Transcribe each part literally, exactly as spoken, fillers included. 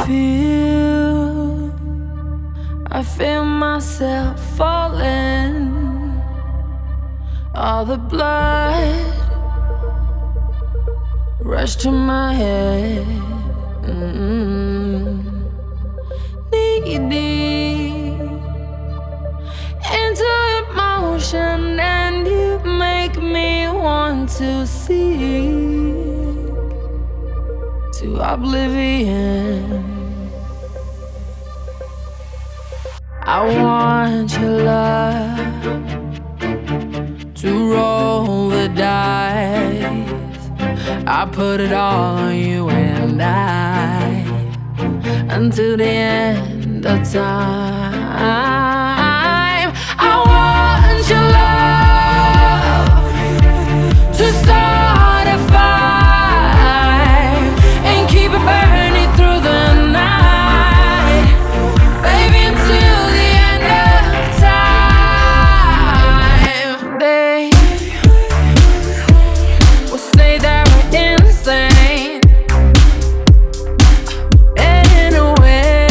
feel, I feel myself falling. All the blood rush to my head. Mm-hmm. Knee deep into emotion, and you make me want to seek to oblivion. I want your love to roll the dice. I put it all on you and I, until the end of time. I want your love to start a fire and keep it burning through the night, baby, until the end of time. They will say that we're insane in a way,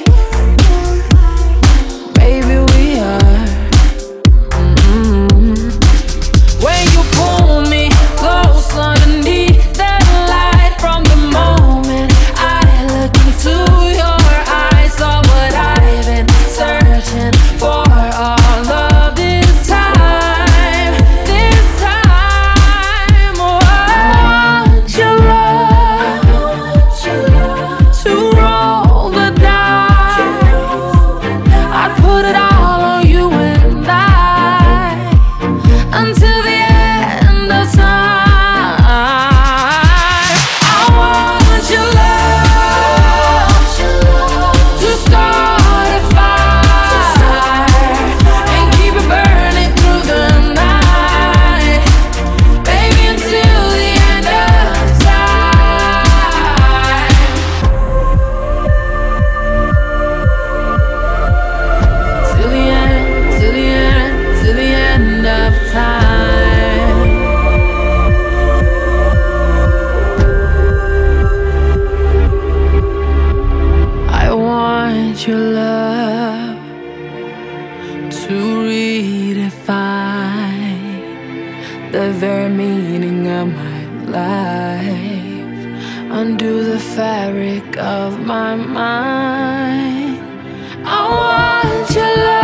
baby, we are. Mm-hmm. When you pull me close underneath that light, from the moment I look into your eyes, saw what I've been searching for all of this time. This time, oh, I want your love to roll the dice. I'd put it all on you and I, until the end of time. I want your love to start a fire and keep it burning through the night, baby, until the end of time. Till the end, till the end, till the end of time. I want your love to redefine the very meaning of my life, undo the fabric of my mind. I want your love